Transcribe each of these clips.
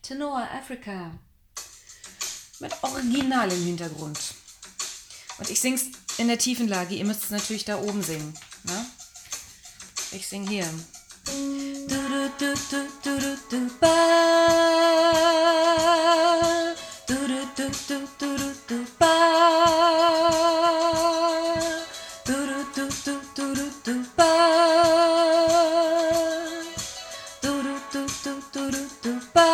Tenor Africa. Mit Original im Hintergrund. Und ich sing's in der tiefen Lage. Ihr müsst es natürlich da oben singen. Ne? Ich sing hier. Du, du, du, du, du, du, du, ba. Du, du, du, du, du, du, du, ba. Du, du, du, du, du, du, du, ba. Du, du, du, du, du, du, du, ba.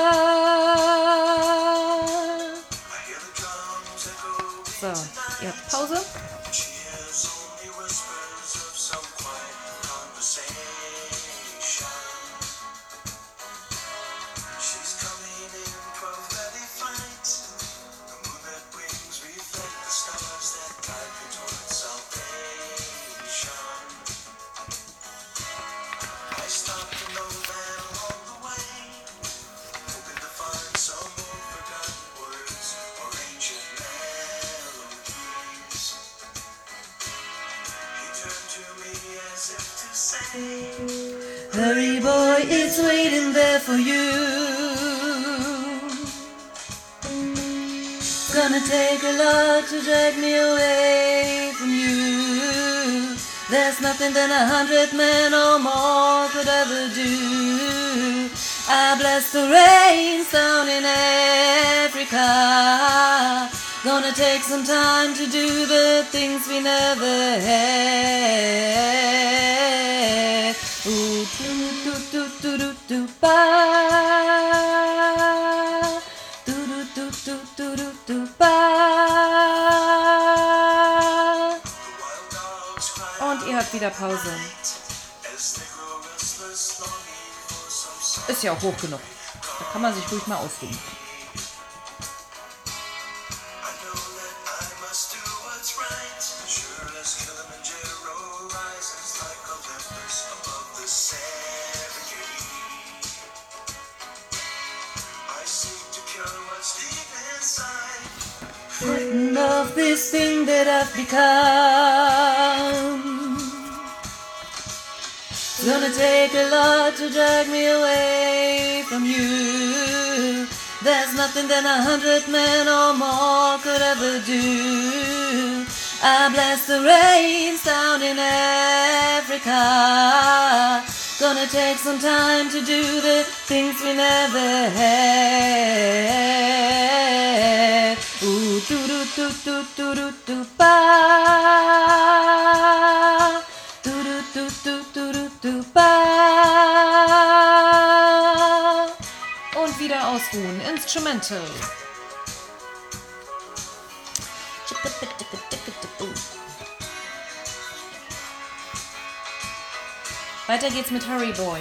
So, ihr habt Pause. Hurry boy, it's waiting there for you. It's gonna take a lot to drag me away from you. There's nothing that 100 men or more could ever do. I bless the rains down in Africa. Gonna take some time to do the things we never had. Ooh, do do do do do do ba. Do do do do do do do ba. Und ihr habt wieder Pause. Ist ja auch hoch genug. Da kann man sich ruhig mal ausruhen. Frightened of this thing that I've become. It's gonna take a lot to drag me away from you. There's nothing that 100 men or more could ever do. I bless the rains down in Africa. Gonna take some time to do the things we never had. Ooh, do do do do do do do ba. Do do do do do do do ba. Und wieder ausruhen. Instrumental. Weiter geht's mit Hurry Boy.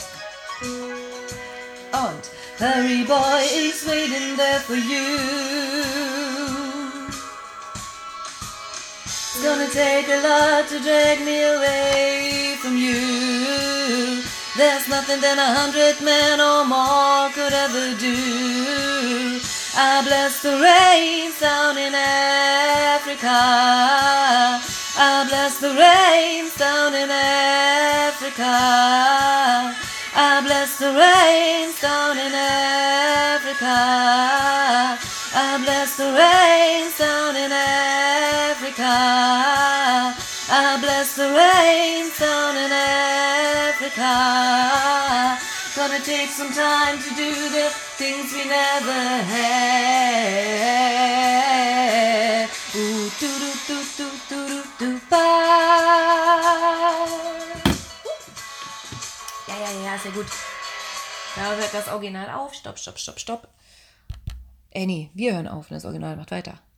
Und Hurry Boy is waiting there for you. It's gonna take a lot to drag me away from you. There's nothing that 100 men or more could ever do. I bless the rains down in Africa. I bless the rains down in Africa. I bless the rains down in Africa. I bless the rains down in Africa. I bless the rains down in Africa. Gonna take some time to do the things we never had. Ooh, do do do do do do do ba. Ja, sehr gut. Da hört das Original auf. Stopp. Nee, wir hören auf und das Original macht weiter.